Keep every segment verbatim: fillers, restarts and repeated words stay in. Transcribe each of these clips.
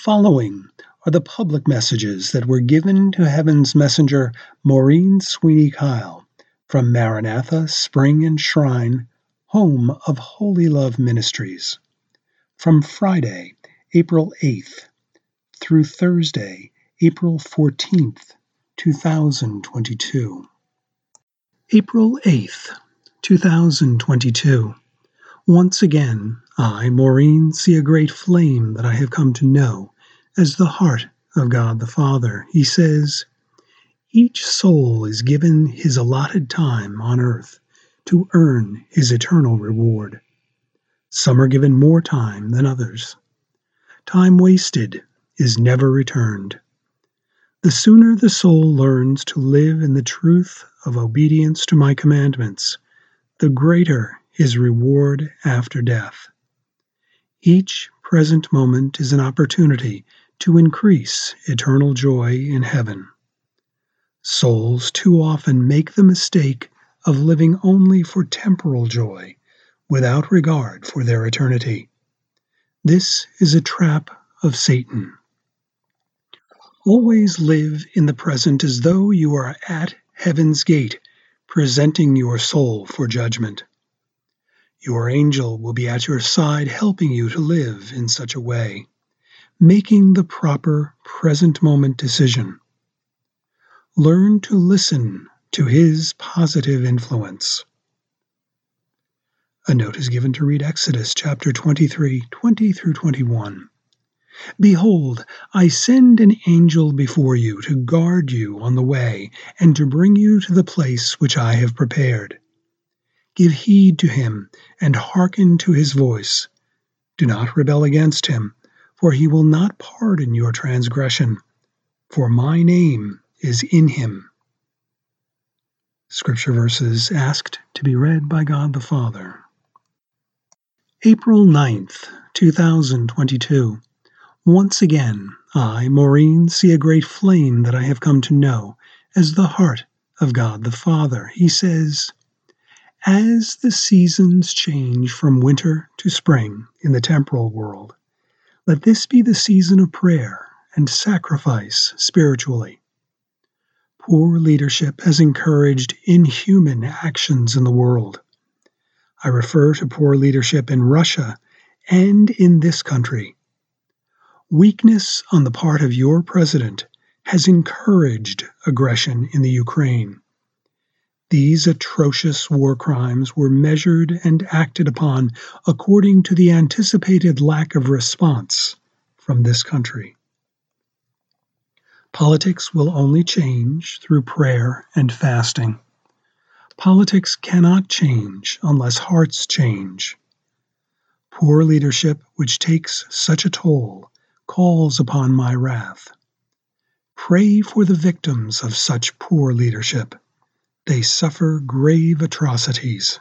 following are the public messages that were given to Heaven's messenger Maureen Sweeney Kyle from Maranatha Spring and Shrine, home of Holy Love Ministries, from Friday, April eighth, through Thursday, April fourteenth, two thousand twenty-two. April eighth, two thousand twenty-two. Once again, I, Maureen, see a great flame that I have come to know as the heart of God the Father. He says, each soul is given his allotted time on earth to earn his eternal reward. Some are given more time than others. Time wasted is never returned. The sooner the soul learns to live in the truth of obedience to my commandments, the greater his reward after death. Each present moment is an opportunity to increase eternal joy in heaven. Souls too often make the mistake of living only for temporal joy, without regard for their eternity. This is a trap of Satan. Always live in the present as though you are at heaven's gate, presenting your soul for judgment. Your angel will be at your side helping you to live in such a way, making the proper present moment decision. Learn to listen to his positive influence. A note is given to read Exodus chapter twenty-three, twenty through twenty-one. Behold, I send an angel before you to guard you on the way and to bring you to the place which I have prepared. Give heed to him and hearken to his voice. Do not rebel against him, for he will not pardon your transgression, for my name is in him. Scripture verses asked to be read by God the Father. April ninth, two thousand twenty-two. Once again, I, Maureen, see a great flame that I have come to know as the heart of God the Father. He says, as the seasons change from winter to spring in the temporal world, let this be the season of prayer and sacrifice spiritually. Poor leadership has encouraged inhuman actions in the world. I refer to poor leadership in Russia and in this country. Weakness on the part of your president has encouraged aggression in the Ukraine. These atrocious war crimes were measured and acted upon according to the anticipated lack of response from this country. Politics will only change through prayer and fasting. Politics cannot change unless hearts change. Poor leadership, which takes such a toll, calls upon my wrath. Pray for the victims of such poor leadership. They suffer grave atrocities.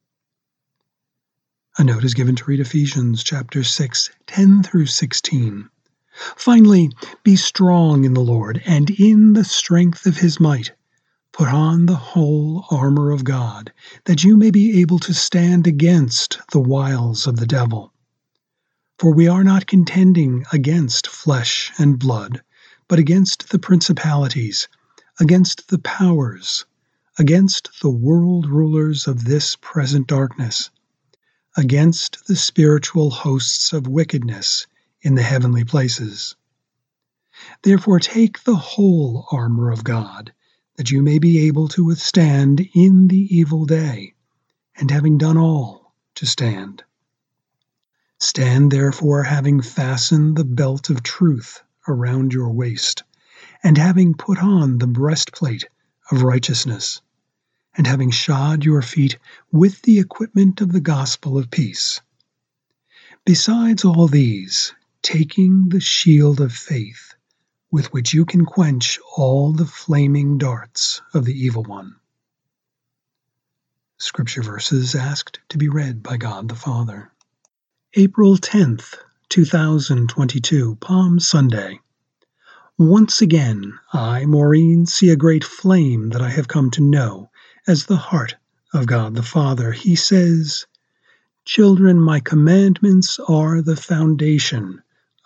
A note is given to read Ephesians chapter six, ten through sixteen. Finally, be strong in the Lord and in the strength of his might. Put on the whole armor of God, that you may be able to stand against the wiles of the devil. For we are not contending against flesh and blood, but against the principalities, against the powers, against the world rulers of this present darkness, against the spiritual hosts of wickedness in the heavenly places. Therefore take the whole armor of God, that you may be able to withstand in the evil day, and having done all, to stand. Stand therefore, having fastened the belt of truth around your waist, and having put on the breastplate of righteousness, and having shod your feet with the equipment of the gospel of peace. Besides all these, taking the shield of faith, with which you can quench all the flaming darts of the evil one. Scripture verses asked to be read by God the Father. April tenth, two thousand twenty-two, Palm Sunday. Once again, I, Maureen, see a great flame that I have come to know as the heart of God the Father. He says, children, my commandments are the foundation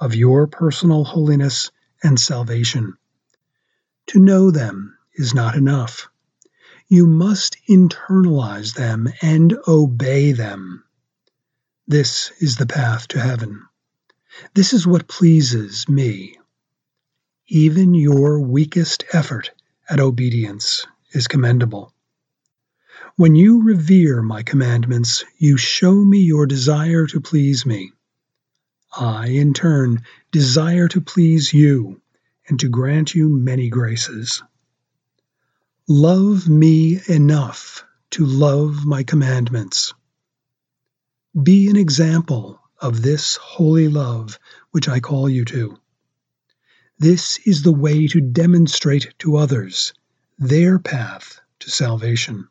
of your personal holiness and salvation. To know them is not enough. You must internalize them and obey them. This is the path to heaven. This is what pleases me. Even your weakest effort at obedience is commendable. When you revere my commandments, you show me your desire to please me. I, in turn, desire to please you and to grant you many graces. Love me enough to love my commandments. Be an example of this holy love which I call you to. This is the way to demonstrate to others their path to salvation.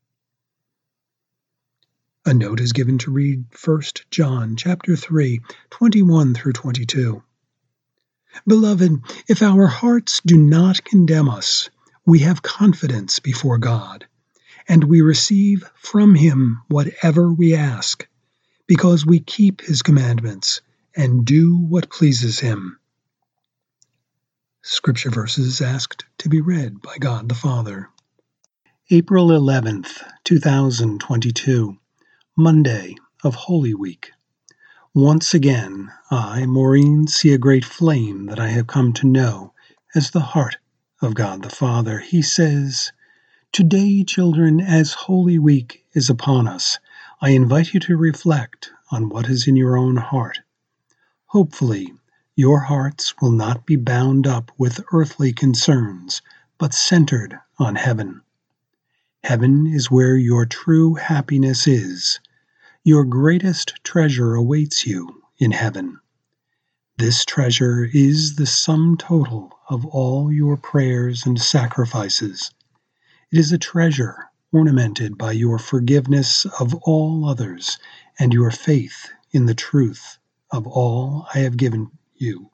A note is given to read First John chapter three, twenty-one through twenty-two. Beloved, if our hearts do not condemn us, we have confidence before God, and we receive from him whatever we ask, because we keep his commandments and do what pleases him. Scripture verses asked to be read by God the Father. April eleventh, two thousand twenty-two, Monday of Holy Week. Once again, I, Maureen, see a great flame that I have come to know as the heart of God the Father. He says, "Today, children, as Holy Week is upon us, I invite you to reflect on what is in your own heart. Hopefully, your hearts will not be bound up with earthly concerns, but centered on heaven. Heaven is where your true happiness is. Your greatest treasure awaits you in heaven. This treasure is the sum total of all your prayers and sacrifices. It is a treasure ornamented by your forgiveness of all others and your faith in the truth of all I have given you.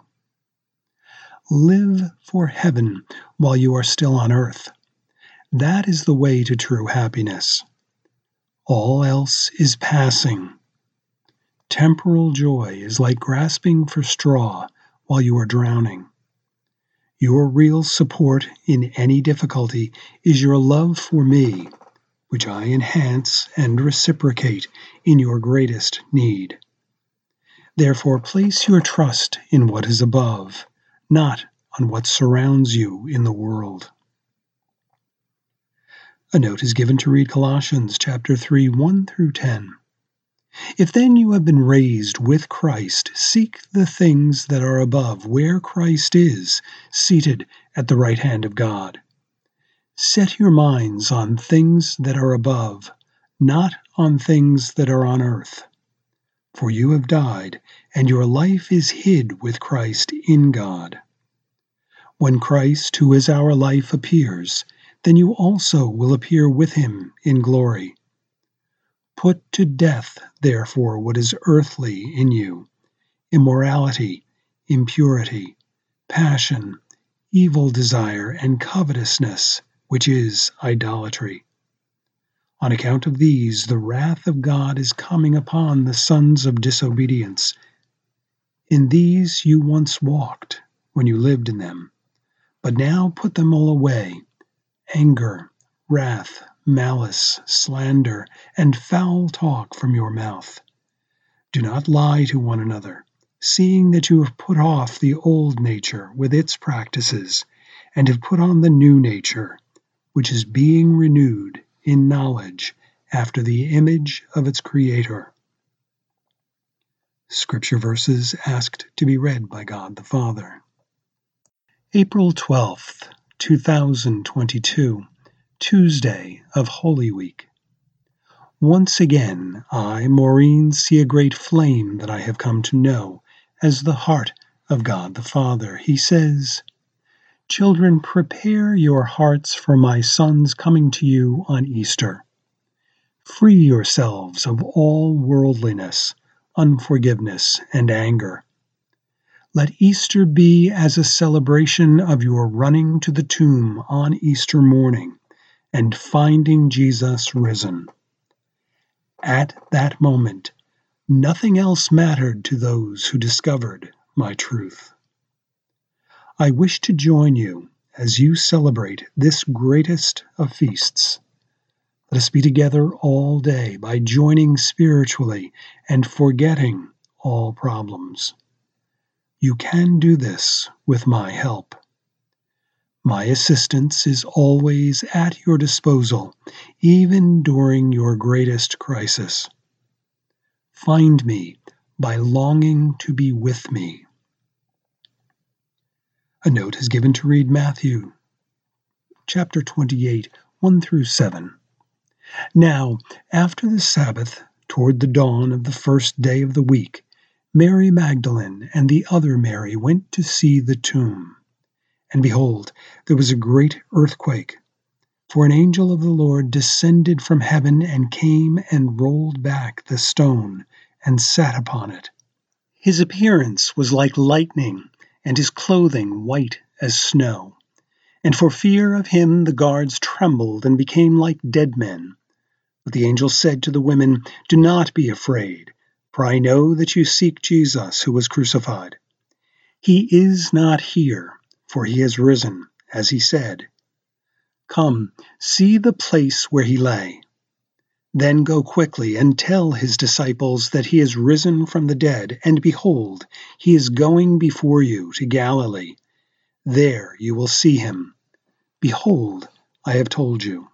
Live for heaven while you are still on earth. That is the way to true happiness. All else is passing. Temporal joy is like grasping for straw while you are drowning. Your real support in any difficulty is your love for me, which I enhance and reciprocate in your greatest need. Therefore, place your trust in what is above, not on what surrounds you in the world." A note is given to read Colossians chapter three, one through ten. "If then you have been raised with Christ, seek the things that are above, where Christ is, seated at the right hand of God. Set your minds on things that are above, not on things that are on earth. For you have died, and your life is hid with Christ in God. When Christ, who is our life, appears, then you also will appear with him in glory. Put to death, therefore, what is earthly in you: immorality, impurity, passion, evil desire, and covetousness, which is idolatry. On account of these, the wrath of God is coming upon the sons of disobedience. In these you once walked when you lived in them, but now put them all away: anger, wrath, malice, slander, and foul talk from your mouth. Do not lie to one another, seeing that you have put off the old nature with its practices, and have put on the new nature, which is being renewed in knowledge after the image of its Creator." Scripture verses asked to be read by God the Father. April twelfth, two thousand twenty-two, Tuesday of Holy Week. Once again, I, Maureen, see a great flame that I have come to know as the heart of God the Father. He says, "Children, prepare your hearts for my Son's coming to you on Easter. Free yourselves of all worldliness, unforgiveness, and anger. Let Easter be as a celebration of your running to the tomb on Easter morning and finding Jesus risen. At that moment, nothing else mattered to those who discovered my truth. I wish to join you as you celebrate this greatest of feasts. Let us be together all day by joining spiritually and forgetting all problems. You can do this with my help. My assistance is always at your disposal, even during your greatest crisis. Find me by longing to be with me. A note is given to read Matthew chapter twenty-eight, one through seven. Now, after the Sabbath, toward the dawn of the first day of the week, Mary Magdalene and the other Mary went to see the tomb. And behold, there was a great earthquake, for an angel of the Lord descended from heaven and came and rolled back the stone and sat upon it. His appearance was like lightning, and his clothing white as snow. And for fear of him the guards trembled and became like dead men. But the angel said to the women, "Do not be afraid, for I know that you seek Jesus who was crucified. He is not here, for he has risen, as he said. Come, see the place where he lay. Then go quickly and tell his disciples that he is risen from the dead, and behold, he is going before you to Galilee. There you will see him. Behold, I have told you."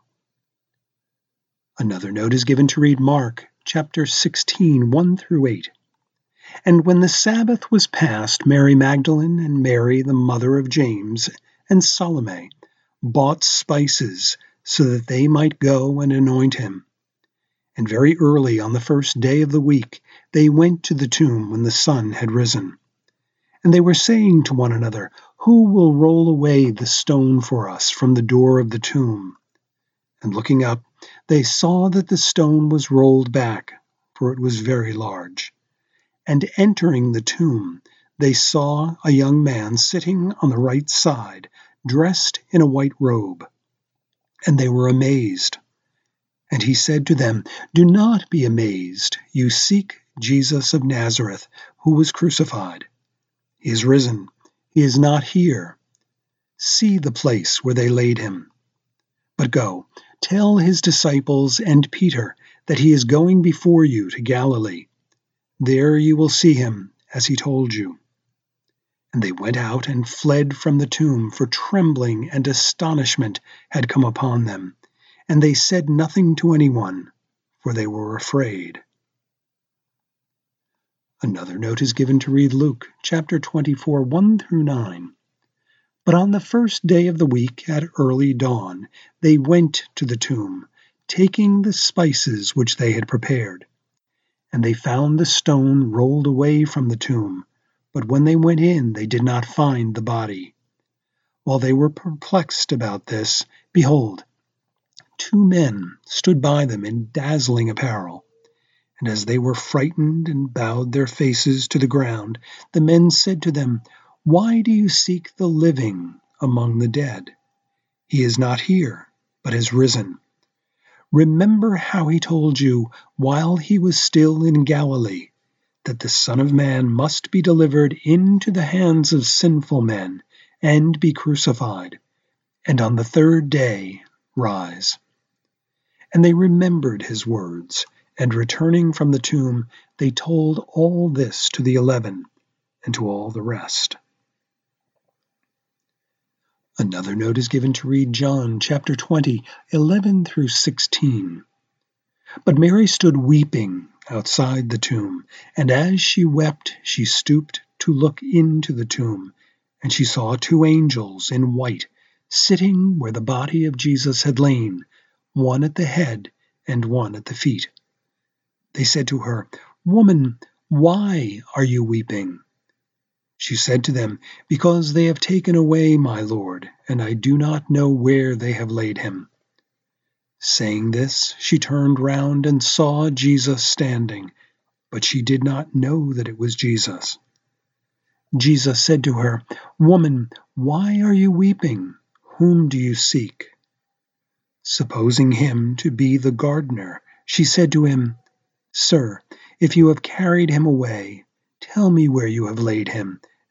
Another note is given to read Mark chapter sixteen, one through eight. And when the Sabbath was past, Mary Magdalene and Mary, the mother of James, and Salome bought spices so that they might go and anoint him. And very early on the first day of the week they went to the tomb when the sun had risen. And they were saying to one another, "Who will roll away the stone for us from the door of the tomb?" And looking up, they saw that the stone was rolled back, for it was very large. And entering the tomb, they saw a young man sitting on the right side, dressed in a white robe. And they were amazed. And he said to them, "Do not be amazed. You seek Jesus of Nazareth, who was crucified. He is risen. He is not here. See the place where they laid him. But go, tell his disciples and Peter that he is going before you to Galilee. There you will see him, as he told you." And they went out and fled from the tomb, for trembling and astonishment had come upon them. And they said nothing to anyone, for they were afraid. Another note is given to read Luke chapter twenty-four, one through nine. But on the first day of the week, at early dawn, they went to the tomb, taking the spices which they had prepared. And they found the stone rolled away from the tomb, but when they went in, they did not find the body. While they were perplexed about this, behold, two men stood by them in dazzling apparel. And as they were frightened and bowed their faces to the ground, the men said to them, "Why do you seek the living among the dead? He is not here, but has risen. Remember how he told you while he was still in Galilee, that the Son of Man must be delivered into the hands of sinful men and be crucified, and on the third day rise." And they remembered his words, and returning from the tomb, they told all this to the eleven and to all the rest. Another note is given to read John chapter twenty, eleven through sixteen. But Mary stood weeping outside the tomb, and as she wept, she stooped to look into the tomb, and she saw two angels in white, sitting where the body of Jesus had lain, one at the head and one at the feet. They said to her, "Woman, why are you weeping?" She said to them, "Because they have taken away my Lord, and I do not know where they have laid him." Saying this, she turned round and saw Jesus standing, but she did not know that it was Jesus. Jesus said to her, "Woman, why are you weeping? Whom do you seek?" Supposing him to be the gardener, she said to him, "Sir, if you have carried him away, tell me where you have laid him,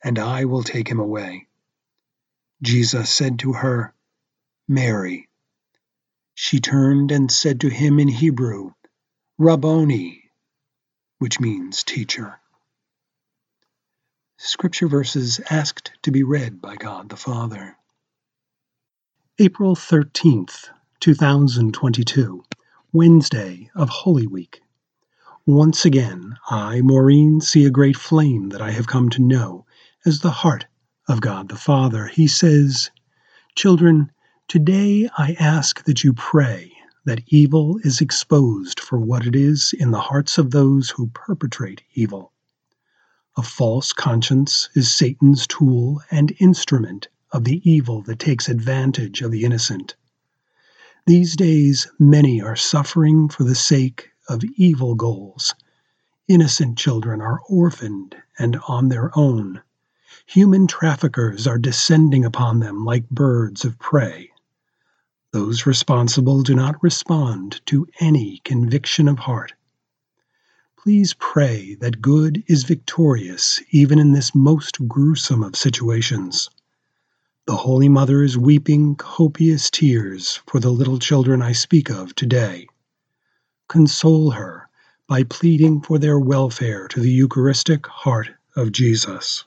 and I will take him away." Jesus said to her, "Mary." She turned and said to him in Hebrew, "Rabboni," which means teacher. Scripture verses asked to be read by God the Father. April thirteenth, two thousand twenty-two, Wednesday of Holy Week. Once again, I, Maureen, see a great flame that I have come to know as the heart of God the Father. He says, "Children, today I ask that you pray that evil is exposed for what it is in the hearts of those who perpetrate evil. A false conscience is Satan's tool and instrument of the evil that takes advantage of the innocent. These days, many are suffering for the sake of evil goals. Innocent children are orphaned and on their own. Human traffickers are descending upon them like birds of prey. Those responsible do not respond to any conviction of heart. Please pray that good is victorious even in this most gruesome of situations. The Holy Mother is weeping copious tears for the little children I speak of today. Console her by pleading for their welfare to the Eucharistic heart of Jesus."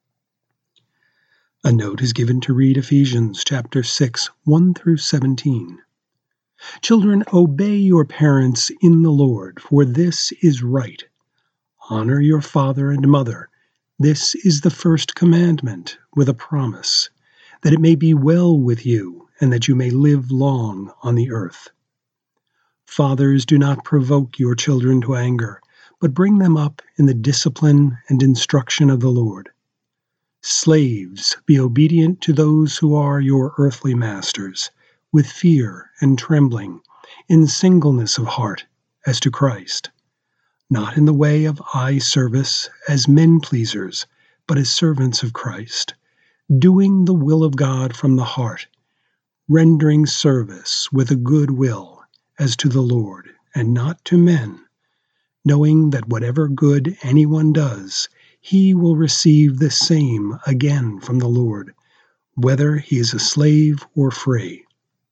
A note is given to read Ephesians chapter six, one through seventeen. "Children, obey your parents in the Lord, for this is right. Honor your father and mother. This is the first commandment, with a promise, that it may be well with you, and that you may live long on the earth. Fathers, do not provoke your children to anger, but bring them up in the discipline and instruction of the Lord. Slaves, be obedient to those who are your earthly masters, with fear and trembling, in singleness of heart, as to Christ, not in the way of eye service as men-pleasers, but as servants of Christ, doing the will of God from the heart, rendering service with a good will as to the Lord and not to men, knowing that whatever good anyone does, he will receive the same again from the Lord, whether he is a slave or free.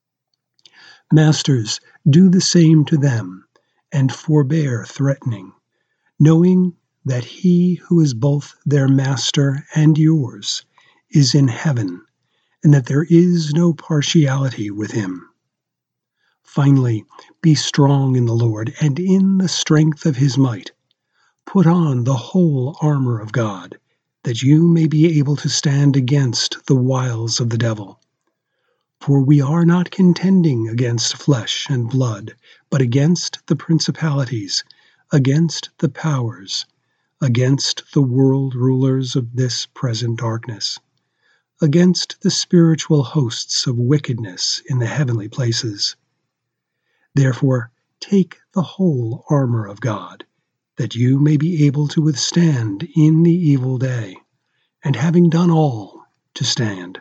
Masters, do the same to them, and forbear threatening, knowing that he who is both their master and yours is in heaven, and that there is no partiality with him. Finally, be strong in the Lord and in the strength of his might. Put on the whole armor of God, that you may be able to stand against the wiles of the devil. For we are not contending against flesh and blood, but against the principalities, against the powers, against the world rulers of this present darkness, against the spiritual hosts of wickedness in the heavenly places. Therefore, take the whole armor of God, that you may be able to withstand in the evil day, and having done all, to stand.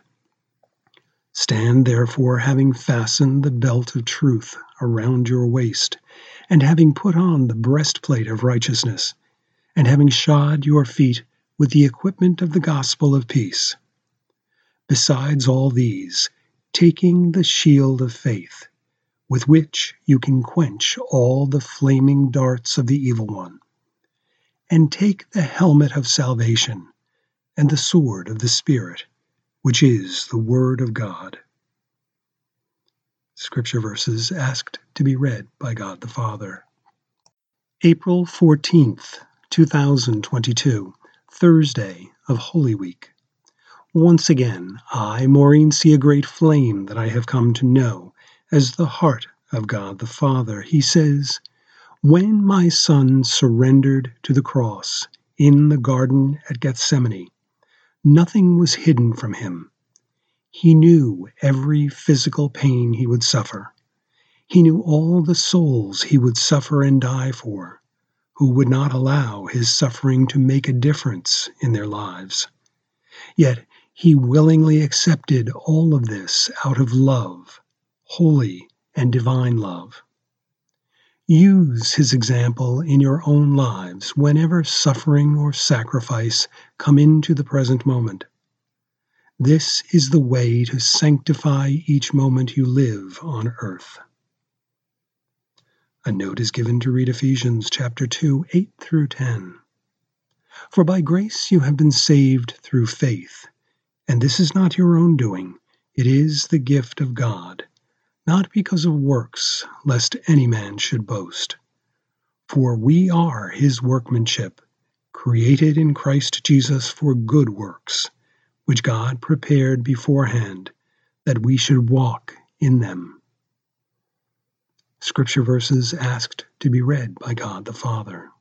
Stand therefore, having fastened the belt of truth around your waist, and having put on the breastplate of righteousness, and having shod your feet with the equipment of the gospel of peace. Besides all these, taking the shield of faith, with which you can quench all the flaming darts of the evil one, and take the helmet of salvation and the sword of the Spirit, which is the Word of God." Scripture verses asked to be read by God the Father. April fourteenth, two thousand twenty-two, Thursday of Holy Week. Once again, I, Maureen, see a great flame that I have come to know as the heart of God the Father. He says, "When my son surrendered to the cross in the garden at Gethsemane, nothing was hidden from him. He knew every physical pain he would suffer. He knew all the souls he would suffer and die for, who would not allow his suffering to make a difference in their lives. Yet he willingly accepted all of this out of love, holy and divine love. Use his example in your own lives whenever suffering or sacrifice come into the present moment. This is the way to sanctify each moment you live on earth. A note is given to read Ephesians chapter two, eight through ten. For by grace you have been saved through faith, and this is not your own doing, it is the gift of God, not because of works, lest any man should boast. For we are his workmanship, created in Christ Jesus for good works, which God prepared beforehand, that we should walk in them. Scripture verses asked to be read by God the Father.